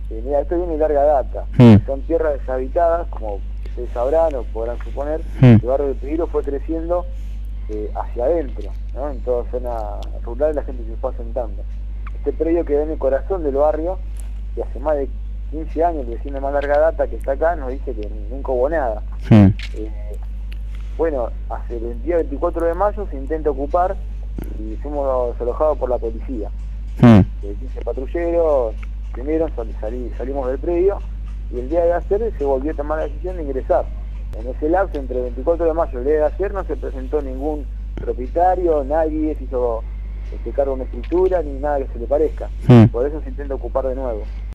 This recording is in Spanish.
Mira, esto viene de larga data. Mm. Son tierras deshabitadas, como ustedes sabrán o podrán suponer. Mm. El barrio del Peligro fue creciendo hacia adentro, ¿no? En toda zona rural la gente se fue asentando. Este predio quedó en el corazón del barrio y hace más de 15 años, el vecino de más larga data que está acá nos dice que nunca hubo nada. Mm. Bueno, hace el día 24 de mayo se intenta ocupar y fuimos alojados por la policía. 15 patrulleros vinieron, salimos del predio y el día de ayer se volvió a tomar la decisión de ingresar. En ese lapso, entre el 24 de mayo y el día de ayer, no se presentó ningún propietario, nadie se hizo cargo de una escritura ni nada que se le parezca. Por eso se intenta ocupar de nuevo.